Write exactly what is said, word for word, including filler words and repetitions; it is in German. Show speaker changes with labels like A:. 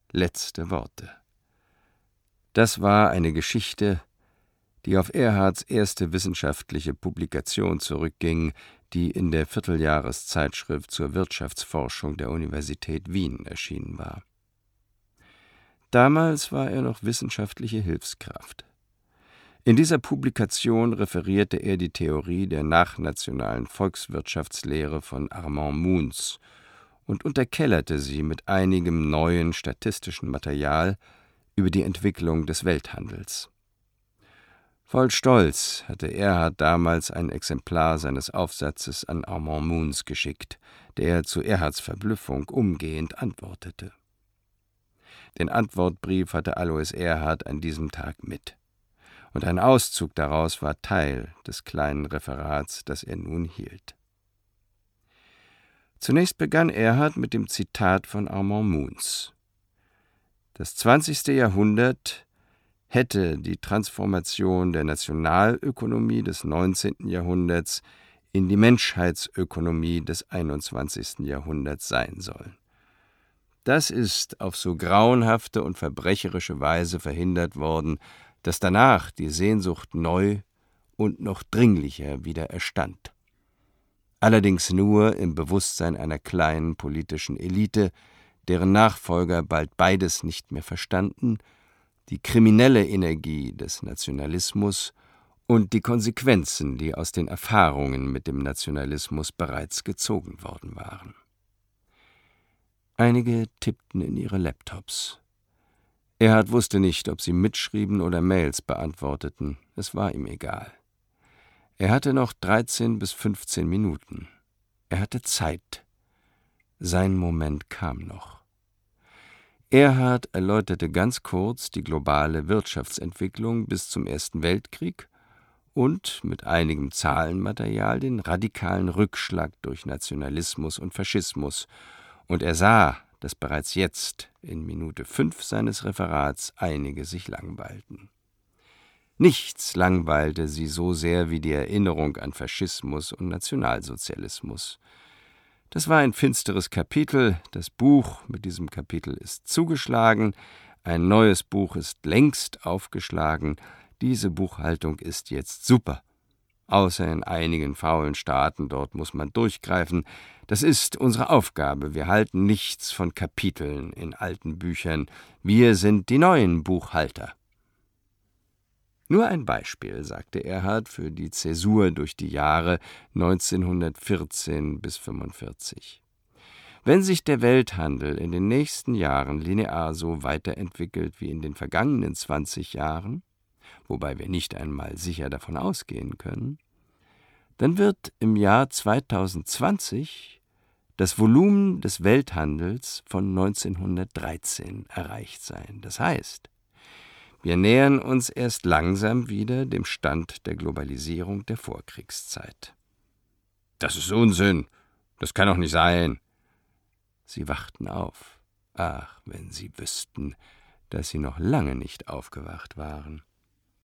A: letzte Worte. Das war eine Geschichte, die auf Erhards erste wissenschaftliche Publikation zurückging, die in der Vierteljahreszeitschrift zur Wirtschaftsforschung der Universität Wien erschienen war. Damals war er noch wissenschaftliche Hilfskraft. In dieser Publikation referierte er die Theorie der nachnationalen Volkswirtschaftslehre von Armand Moons und unterkellerte sie mit einigem neuen statistischen Material über die Entwicklung des Welthandels. Voll Stolz hatte Erhard damals ein Exemplar seines Aufsatzes an Armand Moons geschickt, der zu Erhards Verblüffung umgehend antwortete. Den Antwortbrief hatte Alois Erhard an diesem Tag mit, und ein Auszug daraus war Teil des kleinen Referats, das er nun hielt. Zunächst begann Erhard mit dem Zitat von Armand Moons. Das zwanzigste Jahrhundert hätte die Transformation der Nationalökonomie des neunzehnten Jahrhunderts in die Menschheitsökonomie des einundzwanzigsten Jahrhunderts sein sollen. Das ist auf so grauenhafte und verbrecherische Weise verhindert worden, dass danach die Sehnsucht neu und noch dringlicher wieder erstand. Allerdings nur im Bewusstsein einer kleinen politischen Elite, deren Nachfolger bald beides nicht mehr verstanden, die kriminelle Energie des Nationalismus und die Konsequenzen, die aus den Erfahrungen mit dem Nationalismus bereits gezogen worden waren. Einige tippten in ihre Laptops. Erhard wusste nicht, ob sie mitschrieben oder Mails beantworteten. Es war ihm egal. Er hatte noch dreizehn bis fünfzehn Minuten. Er hatte Zeit. Sein Moment kam noch. Erhard erläuterte ganz kurz die globale Wirtschaftsentwicklung bis zum Ersten Weltkrieg und mit einigem Zahlenmaterial den radikalen Rückschlag durch Nationalismus und Faschismus, und er sah, dass bereits jetzt, in Minute fünf seines Referats, einige sich langweilten. Nichts langweilte sie so sehr wie die Erinnerung an Faschismus und Nationalsozialismus. Das war ein finsteres Kapitel, das Buch mit diesem Kapitel ist zugeschlagen, ein neues Buch ist längst aufgeschlagen, diese Buchhaltung ist jetzt super. Außer in einigen faulen Staaten, dort muss man durchgreifen. Das ist unsere Aufgabe, wir halten nichts von Kapiteln in alten Büchern, wir sind die neuen Buchhalter. Nur ein Beispiel, sagte Erhard, für die Zäsur durch die Jahre neunzehnhundertvierzehn bis fünfundvierzig. Wenn sich der Welthandel in den nächsten Jahren linear so weiterentwickelt wie in den vergangenen zwanzig Jahren, wobei wir nicht einmal sicher davon ausgehen können, dann wird im Jahr zweitausendzwanzig das Volumen des Welthandels von neunzehnhundertdreizehn erreicht sein. Das heißt, wir nähern uns erst langsam wieder dem Stand der Globalisierung der Vorkriegszeit. »Das ist Unsinn. Das kann doch nicht sein.« Sie wachten auf. Ach, wenn sie wüssten, dass sie noch lange nicht aufgewacht waren.